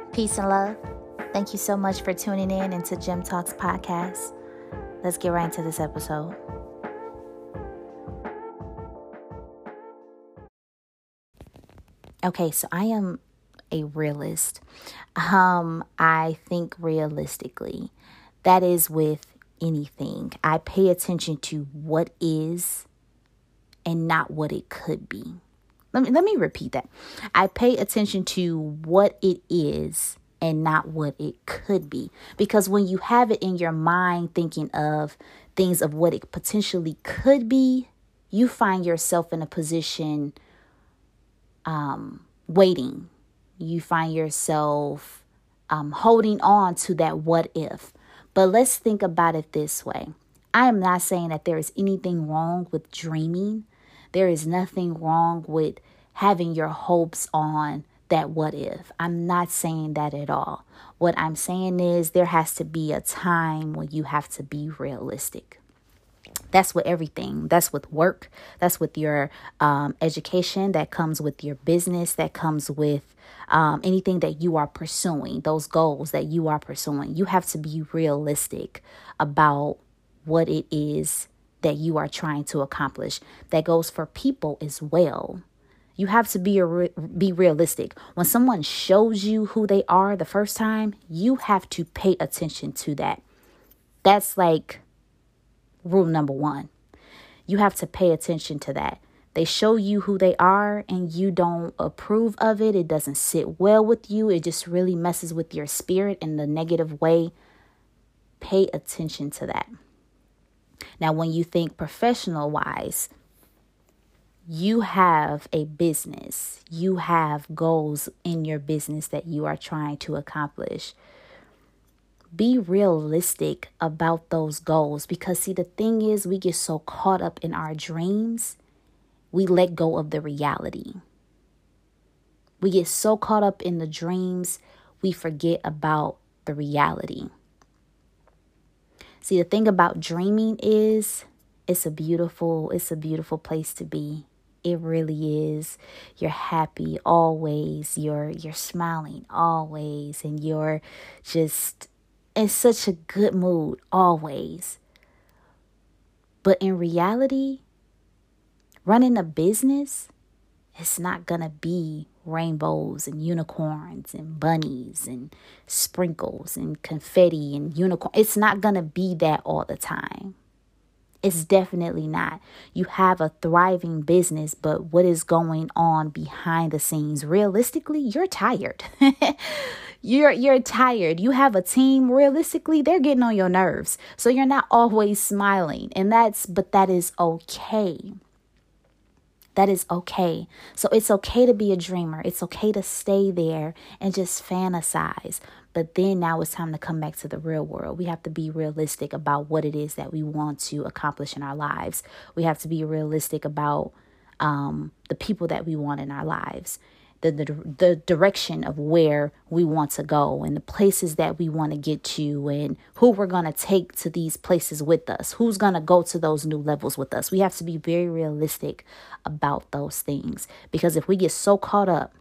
Peace and love. Thank you so much for tuning in into Gem Talks podcast. Let's get right into this episode. Okay, so I am a realist. I think realistically. That is with anything. I pay attention to what is and not what it could be. Let me repeat that. I pay attention to what it is and not what it could be. Because when you have it in your mind thinking of things of what it potentially could be, you find yourself in a position waiting. You find yourself holding on to that what if. But let's think about it this way. I am not saying that there is anything wrong with dreaming. There is nothing wrong with having your hopes on that what if. I'm not saying that at all. What I'm saying is there has to be a time when you have to be realistic. That's with everything. That's with work. That's with your education. That comes with your business. That comes with anything that you are pursuing, those goals that you are pursuing. You have to be realistic about what it is that you are trying to accomplish. That goes for people as well. You have to be realistic. When someone shows you who they are the first time, you have to pay attention to that. That's like rule number one. You have to pay attention to that. They show you who they are and you don't approve of it. It doesn't sit well with you. It just really messes with your spirit in the negative way. Pay attention to that. Now, when you think professional wise, you have a business. You have goals in your business that you are trying to accomplish. Be realistic about those goals because, see, the thing is, we get so caught up in our dreams, we let go of the reality. We get so caught up in the dreams, we forget about the reality. See, the thing about dreaming is it's a beautiful place to be. It really is. You're happy always. You're smiling always. And you're just in such a good mood always. But in reality, running a business, it's not going to be rainbows and unicorns and bunnies and sprinkles and confetti and unicorn. It's not going to be that all the time. It's definitely not. You have a thriving business, but what is going on behind the scenes? Realistically, you're tired. You're tired. You have a team. Realistically, they're getting on your nerves. So you're not always smiling. But that is okay. That is okay. So it's okay to be a dreamer. It's okay to stay there and just fantasize. But then now it's time to come back to the real world. We have to be realistic about what it is that we want to accomplish in our lives. We have to be realistic about the people that we want in our lives, the direction of where we want to go and the places that we want to get to and who we're going to take to these places with us. Who's going to go to those new levels with us? We have to be very realistic about those things because if we get so caught up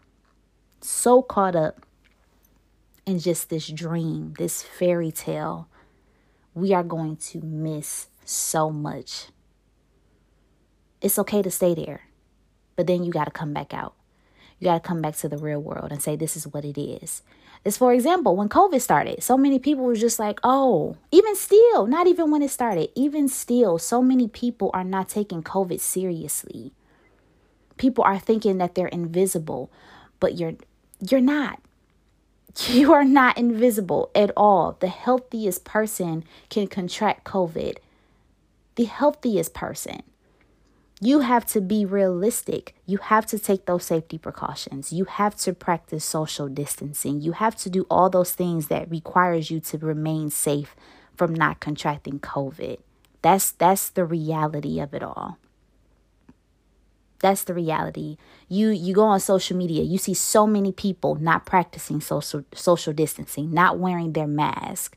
in just this dream, this fairy tale, we are going to miss so much. It's okay to stay there, but then you got to come back out. You got to come back to the real world and say, this is what it is. It's, for example, when COVID started, so many people were just like, oh, even still, not even when it started, even still, so many people are not taking COVID seriously. People are thinking that they're invisible, but you're not. You are not invisible at all. The healthiest person can contract COVID. The healthiest person. You have to be realistic. You have to take those safety precautions. You have to practice social distancing. You have to do all those things that requires you to remain safe from not contracting COVID. That's the reality of it all. That's the reality. You go on social media, you see so many people not practicing social distancing, not wearing their mask.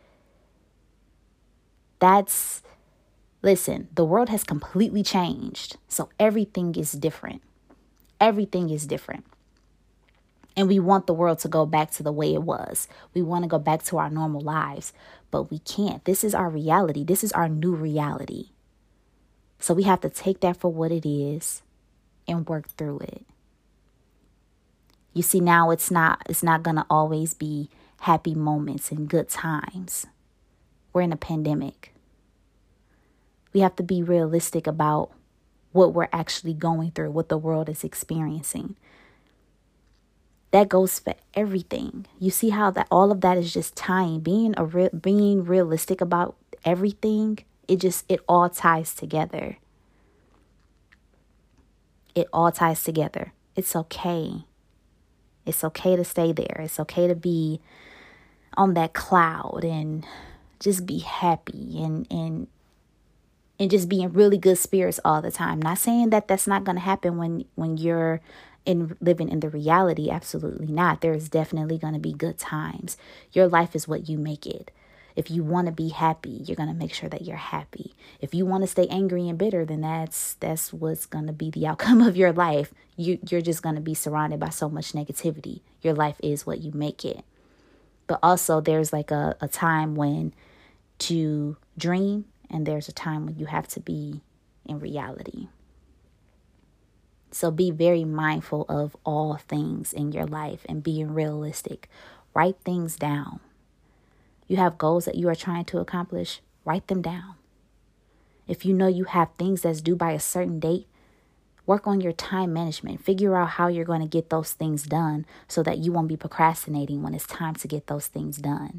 Listen, the world has completely changed. So everything is different. Everything is different. And we want the world to go back to the way it was. We want to go back to our normal lives, but we can't. This is our reality. This is our new reality. So we have to take that for what it is and work through it. You see, now it's not going to always be happy moments and good times. We're in a pandemic. We have to be realistic about what we're actually going through, what the world is experiencing. That goes for everything. You see how that all of that is just tying, being realistic about everything. It all ties together. It all ties together. It's okay. It's okay to stay there. It's okay to be on that cloud and just be happy and just be in really good spirits all the time. Not saying that that's not going to happen when you're living in the reality. Absolutely not. There's definitely going to be good times. Your life is what you make it. If you want to be happy, you're going to make sure that you're happy. If you want to stay angry and bitter, then that's what's going to be the outcome of your life. You're just going to be surrounded by so much negativity. Your life is what you make it. But also there's like a time when to dream, and there's a time when you have to be in reality. So be very mindful of all things in your life and being realistic. Write things down. You have goals that you are trying to accomplish, write them down. If you know you have things that's due by a certain date, work on your time management. Figure out how you're going to get those things done so that you won't be procrastinating when it's time to get those things done.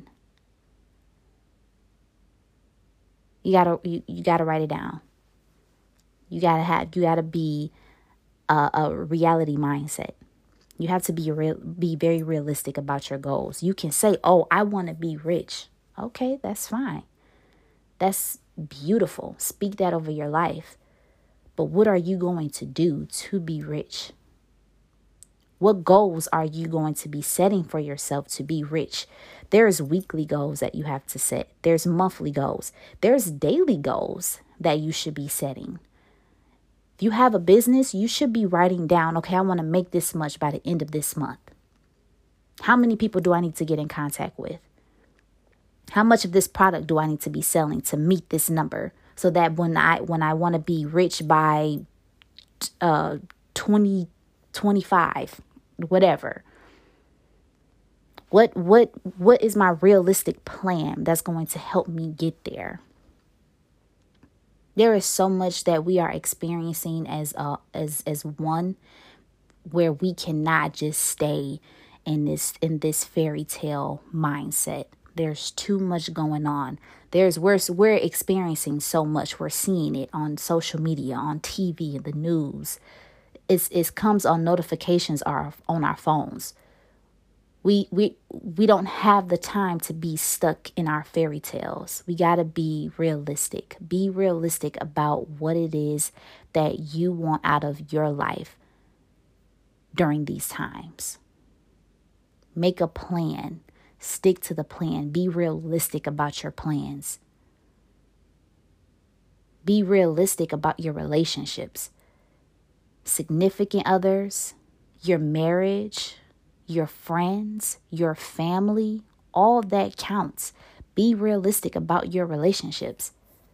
You gotta write it down. You gotta be a reality mindset. You have to be very realistic about your goals. You can say, oh, I want to be rich. Okay, that's fine. That's beautiful. Speak that over your life. But what are you going to do to be rich? What goals are you going to be setting for yourself to be rich? There's weekly goals that you have to set. There's monthly goals. There's daily goals that you should be setting. If you have a business, you should be writing down, okay, I want to make this much by the end of this month. How many people do I need to get in contact with? How much of this product do I need to be selling to meet this number? So that when I want to be rich by 2025, whatever. What is my realistic plan that's going to help me get there? There is so much that we are experiencing as one, where we cannot just stay in this fairy tale mindset. There's too much going on. We're experiencing so much. We're seeing it on social media, on TV, the news. It comes on notifications on our phones. We don't have the time to be stuck in our fairy tales. We got to be realistic. Be realistic about what it is that you want out of your life during these times. Make a plan. Stick to the plan. Be realistic about your plans. Be realistic about your relationships. Significant others, your marriage, your friends, your family, all that counts. Be realistic about your relationships.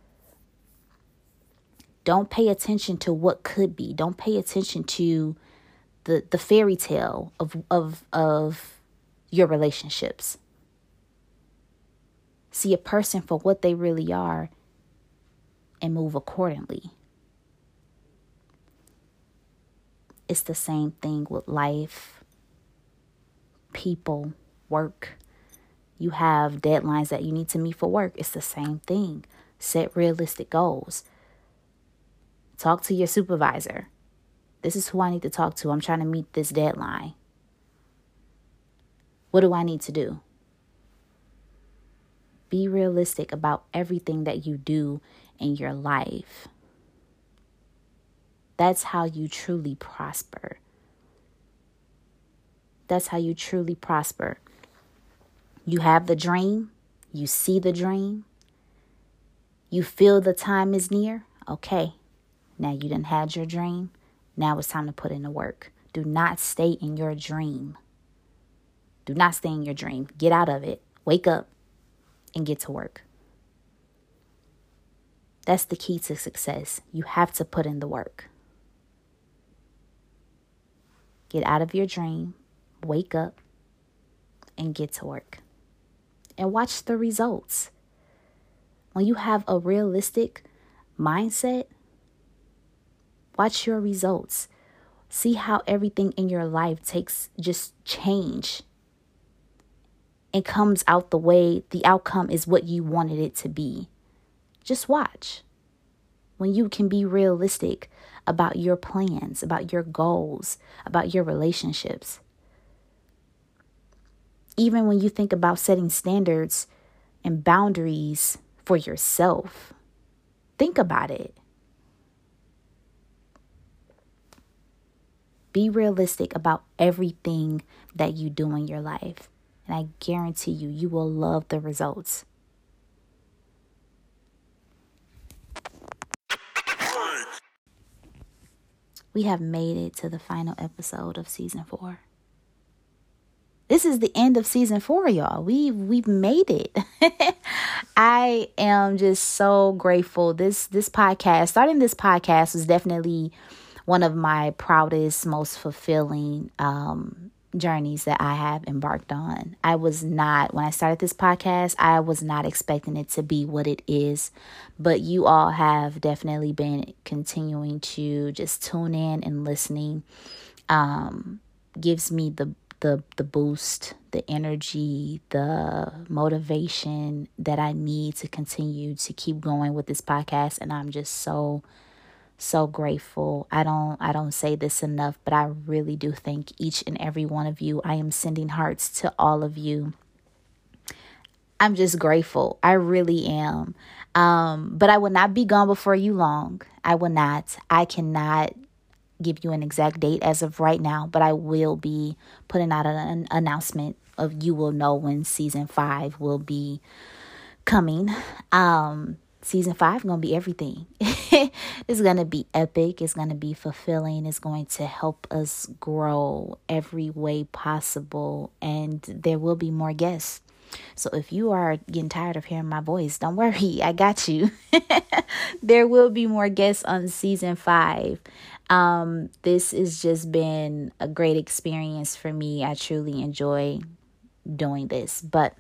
Don't pay attention to what could be. Don't pay attention to the fairy tale of your relationships. See a person for what they really are and move accordingly. It's the same thing with life, people, work. You have deadlines that you need to meet for work. It's the same thing. Set realistic goals. Talk to your supervisor. This is who I need to talk to. I'm trying to meet this deadline. What do I need to do? Be realistic about everything that you do in your life. That's how you truly prosper. That's how you truly prosper. You have the dream. You see the dream. You feel the time is near. Okay. Now you done had your dream. Now it's time to put in the work. Do not stay in your dream. Do not stay in your dream. Get out of it. Wake up and get to work. That's the key to success. You have to put in the work. Get out of your dream, wake up, and get to work. And watch the results. When you have a realistic mindset, watch your results. See how everything in your life takes just change and comes out the way the outcome is what you wanted it to be. Just watch. When you can be realistic about your plans, about your goals, about your relationships. Even when you think about setting standards and boundaries for yourself, think about it. Be realistic about everything that you do in your life. And I guarantee you, you will love the results. We have made it to the final episode of season 4. This is the end of season 4, y'all. We've made it. I am just so grateful. Starting this podcast was definitely one of my proudest, most fulfilling journeys that I have embarked on. When I started this podcast, I was not expecting it to be what it is, but you all have definitely been continuing to just tune in and listening. Gives me the boost, the energy, the motivation that I need to continue to keep going with this podcast. And I'm just so grateful. I don't say this enough, but I really do thank each and every one of you. I am sending hearts to all of you. I'm just grateful. I really am. But I will not be gone before you long. I will not. I cannot give you an exact date as of right now, but I will be putting out an announcement you will know when season 5 will be coming. Season 5 going to be everything. It's going to be epic. It's going to be fulfilling. It's going to help us grow every way possible. And there will be more guests. So if you are getting tired of hearing my voice, don't worry. I got you. There will be more guests on season 5. This has just been a great experience for me. I truly enjoy doing this. But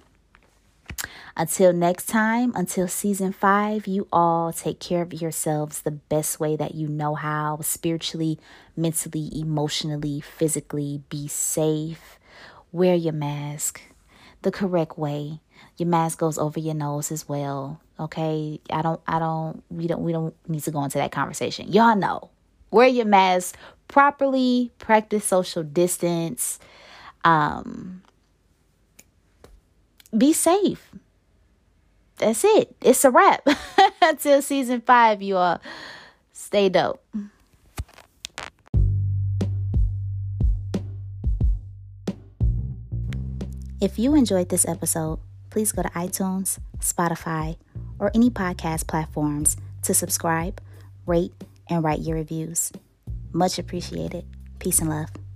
until next time, until season 5, you all take care of yourselves the best way that you know how, spiritually, mentally, emotionally, physically. Be safe. Wear your mask the correct way. Your mask goes over your nose as well. Okay. We don't need to go into that conversation. Y'all know. Wear your mask properly. Practice social distance. Be safe. That's it. It's a wrap. Until season 5, you all stay dope. If you enjoyed this episode, please go to iTunes, Spotify, or any podcast platforms to subscribe, rate, and write your reviews. Much appreciated. Peace and love.